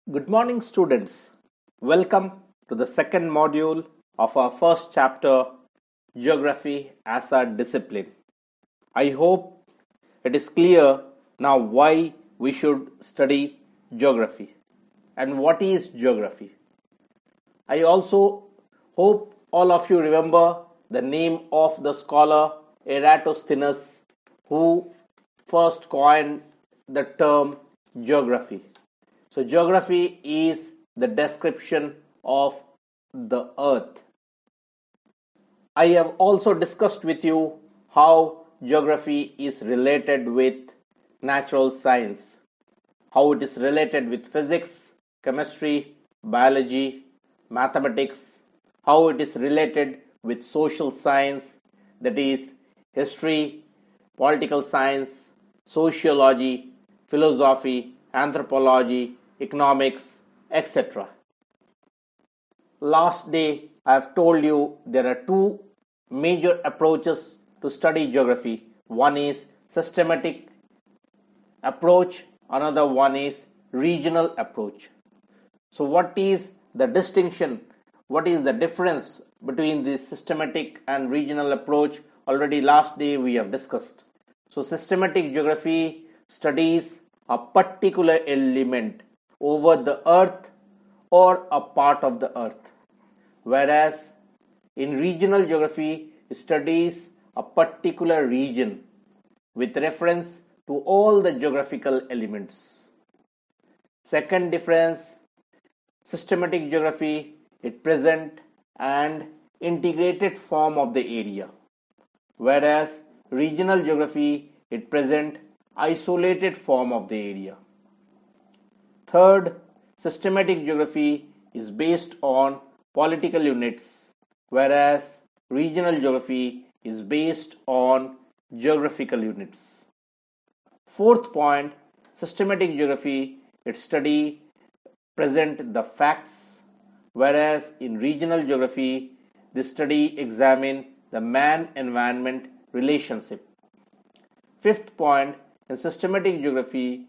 Good morning, students. Welcome to the second module of our first chapter, Geography as a Discipline. I hope it is clear now why we should study geography and what is geography. I also hope all of you remember the name of the scholar Eratosthenes who first coined the term geography. So, geography is the description of the earth. I have also discussed with you how geography is related with natural science, how it is related with physics, chemistry, biology, mathematics, how it is related with social science, that is, history, political science, sociology, philosophy, anthropology, economics, etc. Last day I have told you there are two major approaches to study geography. One is systematic approach, another one is regional approach. So what is the distinction? What is the difference between the systematic and regional approach? Already last day we have discussed. So systematic geography studies a particular element over the earth or a part of the earth, whereas in regional geography it studies a particular region with reference to all the geographical elements. Second difference, systematic geography it present an integrated form of the area, whereas regional geography it present isolated form of the area. Third, systematic geography is based on political units, whereas regional geography is based on geographical units. Fourth point, systematic geography it study present the facts, whereas in regional geography the study examine the man-environment relationship. Fifth point, in systematic geography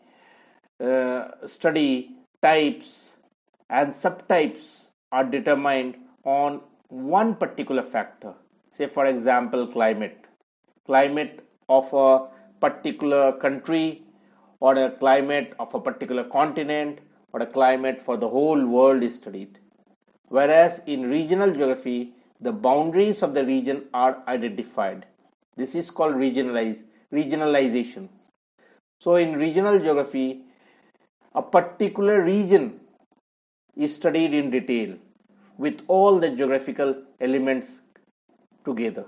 study types and subtypes are determined on one particular factor. Say for example climate of a particular country, or a climate of a particular continent, or a climate for the whole world is studied. Whereas in regional geography the boundaries of the region are identified. This is called regionalization. So in regional geography a particular region is studied in detail with all the geographical elements together.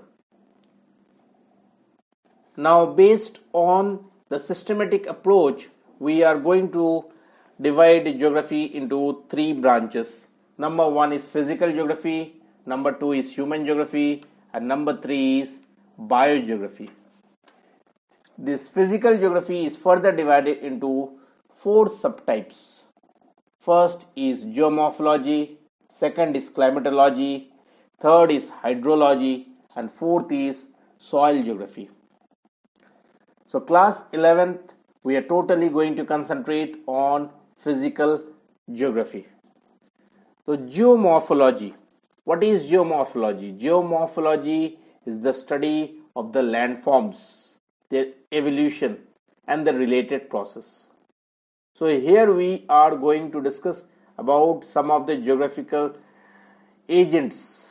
Now, based on the systematic approach, we are going to divide geography into three branches. Number one is physical geography, number two is human geography, and number three is biogeography. This physical geography is further divided into four subtypes. First is geomorphology, second is climatology, third is hydrology, and fourth is soil geography. So class 11th we are totally going to concentrate on physical geography. So geomorphology. What is geomorphology? Geomorphology is the study of the landforms, their evolution and the related process. So here we are going to discuss about some of the geographical agents.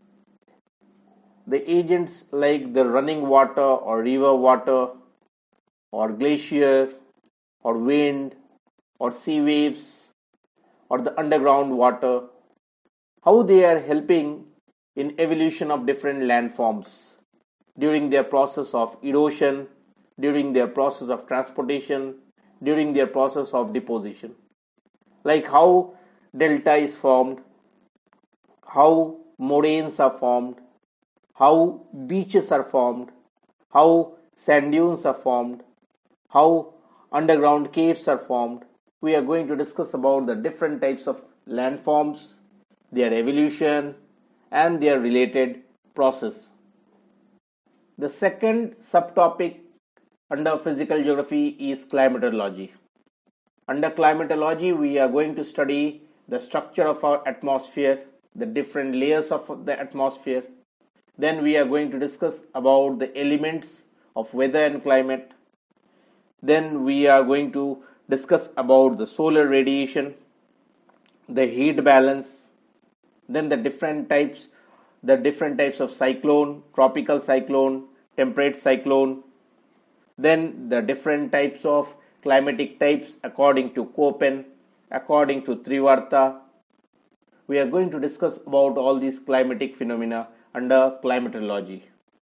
The agents like the running water or river water or glacier or wind or sea waves or the underground water, how they are helping in evolution of different landforms during their process of erosion, during their process of transportation, during their process of deposition. Like how delta is formed, how moraines are formed, how beaches are formed, how sand dunes are formed, how underground caves are formed. We are going to discuss about the different types of landforms, their evolution and their related process. The second subtopic under physical geography is climatology. Under climatology, we are going to study the structure of our atmosphere, the different layers of the atmosphere. Then we are going to discuss about the elements of weather and climate. Then we are going to discuss about the solar radiation, the heat balance, then the different types of cyclone, tropical cyclone, temperate cyclone, then the different types of climatic types according to Köppen, according to Trivarta. We are going to discuss about all these climatic phenomena under climatology.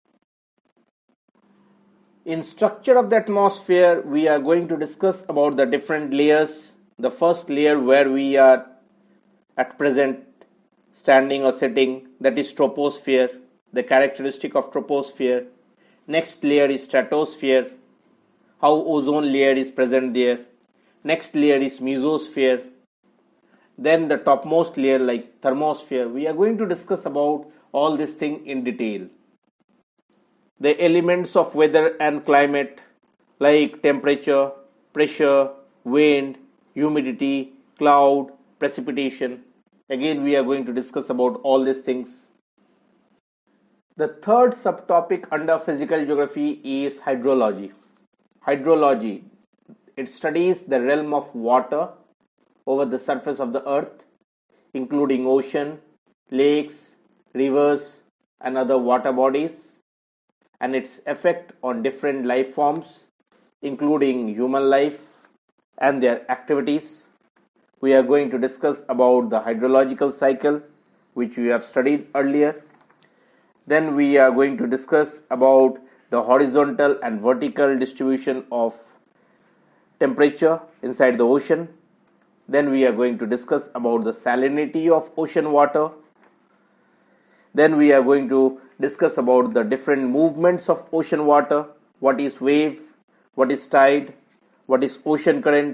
In structure of the atmosphere, we are going to discuss about the different layers. The first layer where we are at present standing or sitting, that is troposphere, the characteristic of troposphere. Next layer is stratosphere, how ozone layer is present there. Next layer is mesosphere. Then the topmost layer like thermosphere. We are going to discuss about all this thing in detail. The elements of weather and climate like temperature, pressure, wind, humidity, cloud, precipitation. Again, we are going to discuss about all these things. The third subtopic under physical geography is hydrology. Hydrology, it studies the realm of water over the surface of the earth, including ocean, lakes, rivers, and other water bodies, and its effect on different life forms, including human life and their activities. We are going to discuss about the hydrological cycle, which we have studied earlier. Then we are going to discuss about the horizontal and vertical distribution of temperature inside the ocean. Then we are going to discuss about the salinity of ocean water. Then we are going to discuss about the different movements of ocean water. What is wave? What is tide? What is ocean current?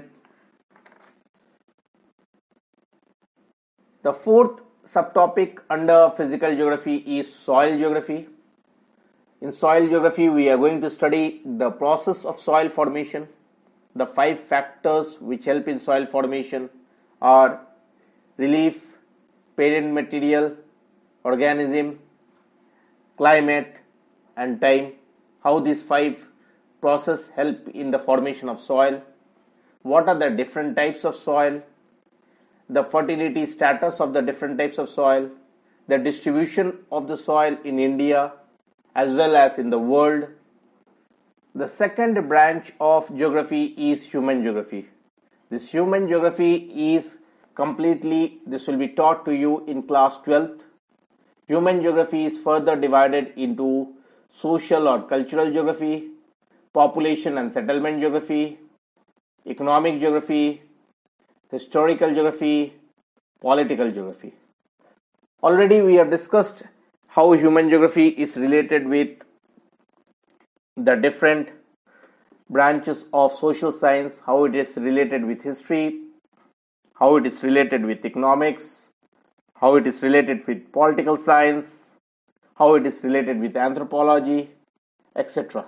The fourth subtopic under physical geography is soil geography. In soil geography, we are going to study the process of soil formation. The 5 factors which help in soil formation are relief, parent material, organism, climate, and time. How these 5 processes help in the formation of soil. What are the different types of soil? The fertility status of the different types of soil. The distribution of the soil in India as well as in the world. The second branch of geography is human geography. This human geography is this will be taught to you in class 12th. Human geography is further divided into social or cultural geography, population and settlement geography, economic geography, historical geography, political geography. Already we have discussed how human geography is related with the different branches of social science, how it is related with history, how it is related with economics, how it is related with political science, how it is related with anthropology, etc.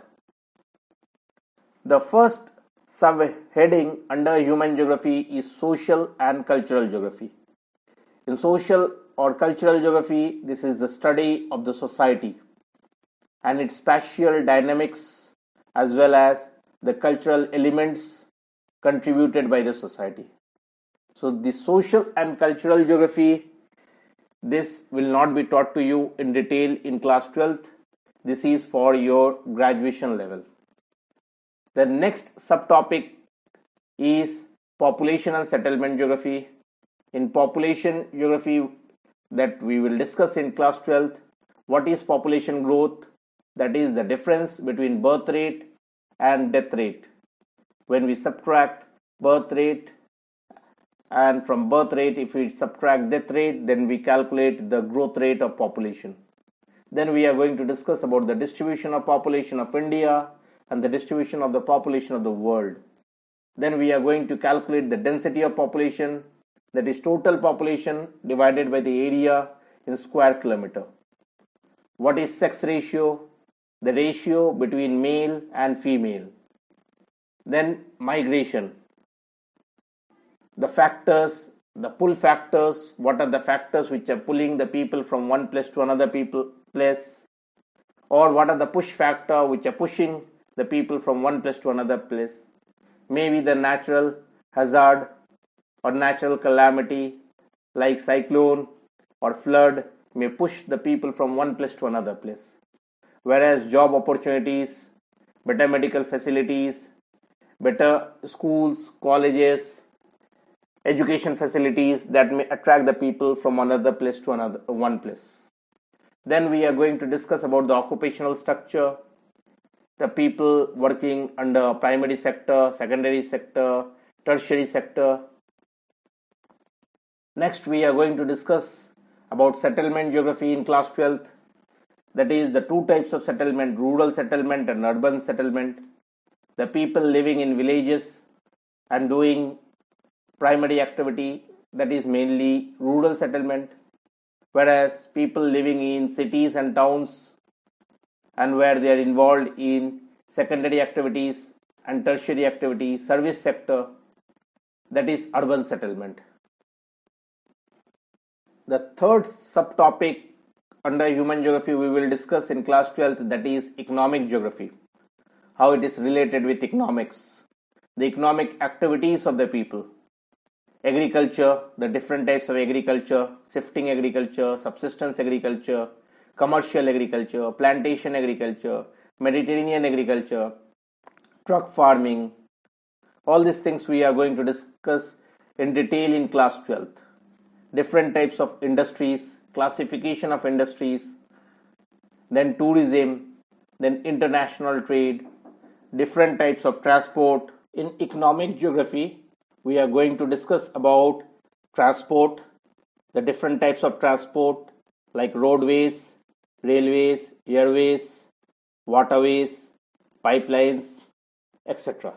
The first subheading under human geography is social and cultural geography. In social or cultural geography, this is the study of the society and its spatial dynamics as well as the cultural elements contributed by the society. So the social and cultural geography, this will not be taught to you in detail in class 12th. This is for your graduation level. The next subtopic is population and settlement geography. In population geography that we will discuss in class 12th, what is population growth? That is the difference between birth rate and death rate. When we subtract birth rate and from birth rate, if we subtract death rate, then we calculate the growth rate of population. Then we are going to discuss about the distribution of population of India and the distribution of the population of the world. Then we are going to calculate the density of population, that is total population divided by the area in square kilometer. What is sex ratio? The ratio between male and female. Then migration. the factors, the pull factors, what are the factors which are pulling the people from one place to another place, or what are the push factor which are pushing the people from one place to another place. Maybe the natural hazard or natural calamity like cyclone or flood may push the people from one place to another place. Whereas job opportunities, better medical facilities, better schools, colleges, education facilities that may attract the people from another place to another one place. Then we are going to discuss about the occupational structure, the people working under primary sector, secondary sector, tertiary sector. Next we are going to discuss about settlement geography in class 12th. That is the two types of settlement, rural settlement and urban settlement. The people living in villages and doing primary activity, that is mainly rural settlement, whereas people living in cities and towns and where they are involved in secondary activities and tertiary activities, service sector, that is urban settlement. The third subtopic under human geography we will discuss in class 12th, that is economic geography, how it is related with economics, the economic activities of the people, agriculture, the different types of agriculture, shifting agriculture, subsistence agriculture, commercial agriculture, plantation agriculture, Mediterranean agriculture, truck farming. All these things we are going to discuss in detail in class 12th. Different types of industries, classification of industries, then tourism, then international trade, different types of transport. In economic geography, we are going to discuss about transport, the different types of transport like roadways, railways, airways, waterways, pipelines, etc.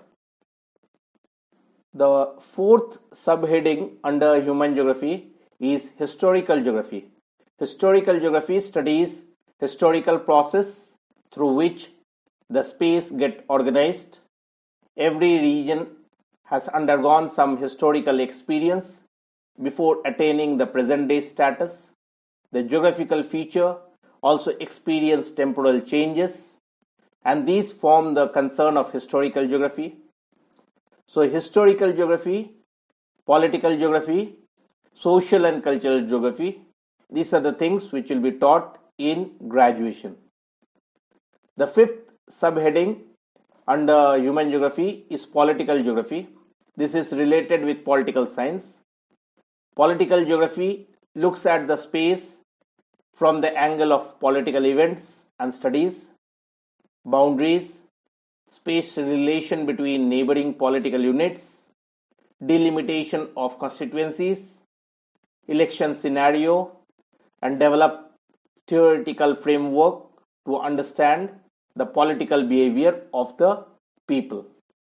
The fourth subheading under human geography is historical geography. Historical geography studies historical process through which the space get organized. Every region has undergone some historical experience before attaining the present day status. The geographical feature also experience temporal changes, and these form the concern of historical geography. So historical geography, political geography, social and cultural geography, these are the things which will be taught in graduation. The fifth subheading under human geography is political geography. This is related with political science. Political geography looks at the space from the angle of political events and studies, boundaries, space relation between neighboring political units, delimitation of constituencies, election scenario, and develop theoretical framework to understand the political behavior of the people.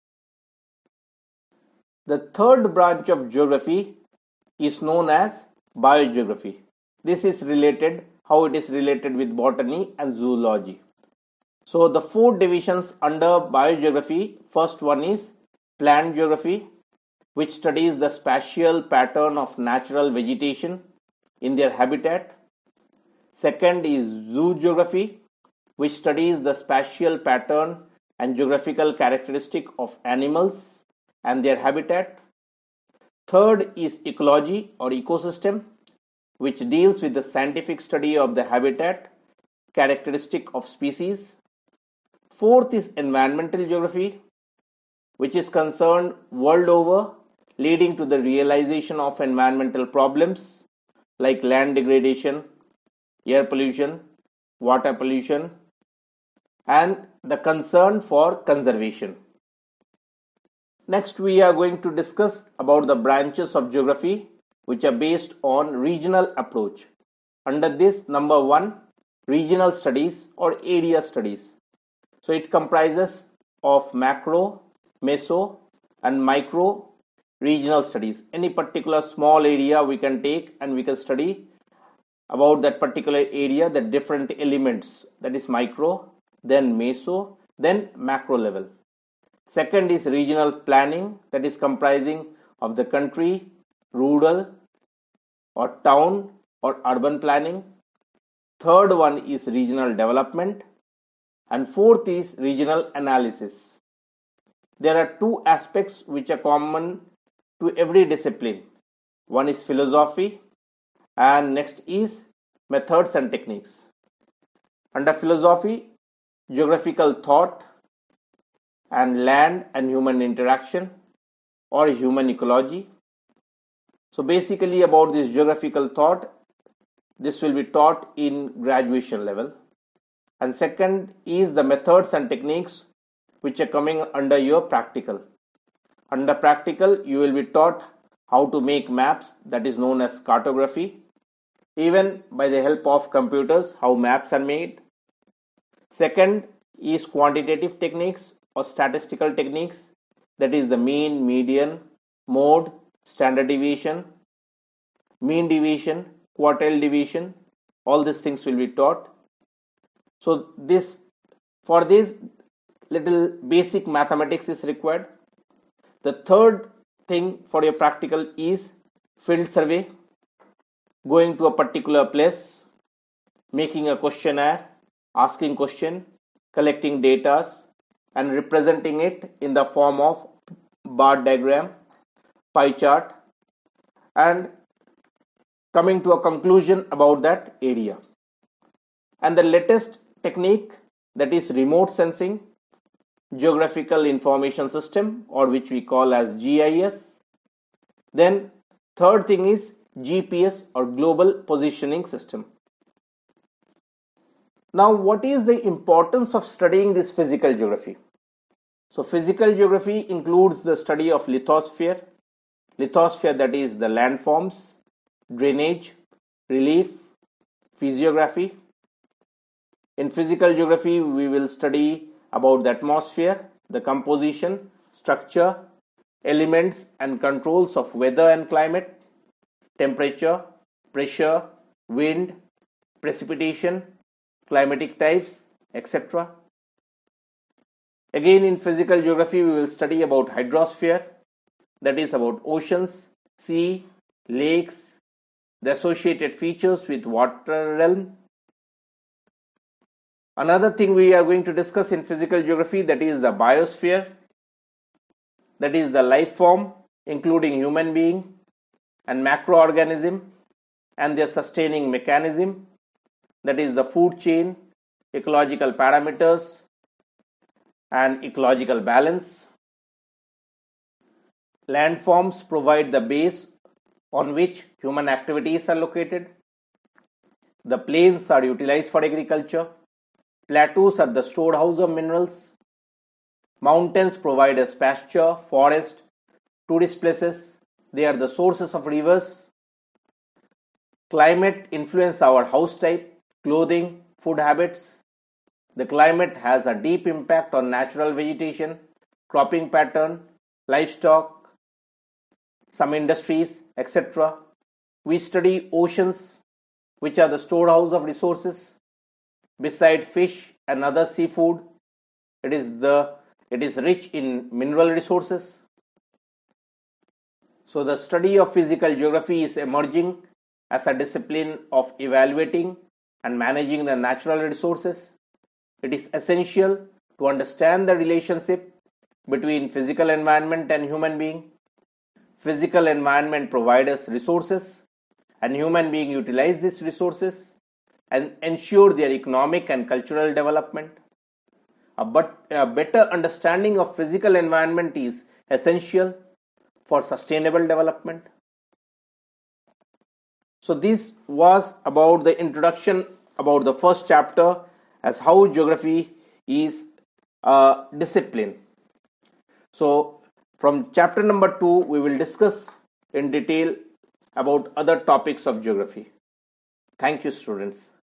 The third branch of geography is known as biogeography. This is related, how it is related with botany and zoology. So the four divisions under biogeography, first one is plant geography, which studies the spatial pattern of natural vegetation in their habitat. Second is zoogeography, which studies the spatial pattern and geographical characteristic of animals and their habitat. Third is ecology or ecosystem, which deals with the scientific study of the habitat characteristic of species. Fourth is environmental geography, which is concerned world over, leading to the realization of environmental problems like land degradation, air pollution, water pollution, and the concern for conservation. Next, we are going to discuss about the branches of geography which are based on regional approach. Under this, number one, regional studies or area studies. So it comprises of macro, meso, and micro regional studies. Any particular small area we can take and we can study about that particular area, the different elements, that is micro, then meso, then macro level. Second is regional planning, that is comprising of the country, rural or town or urban planning. Third one is regional development. And fourth is regional analysis. There are two aspects which are common to every discipline. One is philosophy and next is methods and techniques. Under philosophy, geographical thought and land and human interaction or human ecology. So basically about this geographical thought, this will be taught in graduation level. And second is the methods and techniques which are coming under your practical. Under practical, you will be taught how to make maps, that is known as cartography. Even by the help of computers, how maps are made. Second is quantitative techniques or statistical techniques, that is the mean, median, mode, standard deviation, mean deviation, quartile deviation, all these things will be taught. So for this little basic mathematics is required. The third thing for your practical is field survey, going to a particular place, making a questionnaire, asking question, collecting data and representing it in the form of bar diagram, pie chart, and coming to a conclusion about that area. And the latest technique, that is remote sensing, geographical information system, or which we call as GIS. Then third thing is GPS or global positioning system. Now what is the importance of studying this physical geography? So physical geography includes the study of lithosphere, that is the landforms, drainage, relief, physiography. In physical geography, we will study about the atmosphere, the composition, structure, elements and controls of weather and climate, temperature, pressure, wind, precipitation, climatic types, etc. Again, in physical geography, we will study about hydrosphere, that is about oceans, sea, lakes, the associated features with water realm. Another thing we are going to discuss in physical geography, that is the biosphere, that is the life form including human being and macroorganism and their sustaining mechanism, that is the food chain, ecological parameters and ecological balance. Landforms provide the base on which human activities are located. The plains are utilized for agriculture. Plateaus are the storehouse of minerals. Mountains provide us pasture, forest, tourist places. They are the sources of rivers. Climate influences our house type, clothing, food habits. The climate has a deep impact on natural vegetation, cropping pattern, livestock, some industries, etc. We study oceans, which are the storehouse of resources. Beside fish and other seafood, it is rich in mineral resources. So the study of physical geography is emerging as a discipline of evaluating and managing the natural resources. It is essential to understand the relationship between physical environment and human being. Physical environment provides us resources and human being utilize these resources and ensure their economic and cultural development. A better understanding of physical environment is essential for sustainable development. So this was about the introduction about the first chapter as how geography is a discipline. So from chapter number 2 we will discuss in detail about other topics of geography. Thank you, students.